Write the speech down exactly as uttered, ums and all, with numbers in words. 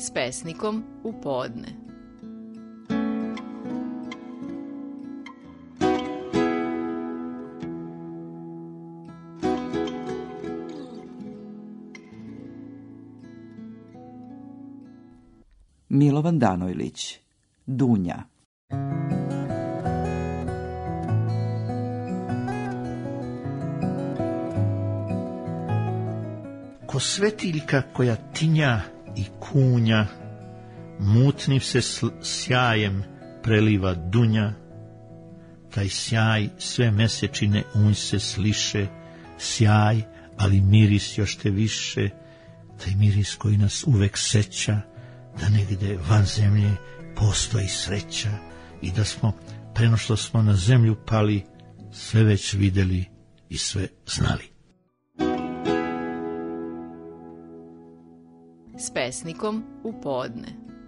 S pesnikom u podne. Milovan Danojlić, Dunja. Ko svetiljka koja tinja i kunja, mutnim se sjajem preliva Dunja, taj sjaj sve mesečine unj se sliše, sjaj, ali miris još te više, taj miris koji nas uvek seća, da negde van zemlje postoji sreća i da smo, preno što smo na zemlju pali, sve već videli i sve znali. S pesnikom u podne.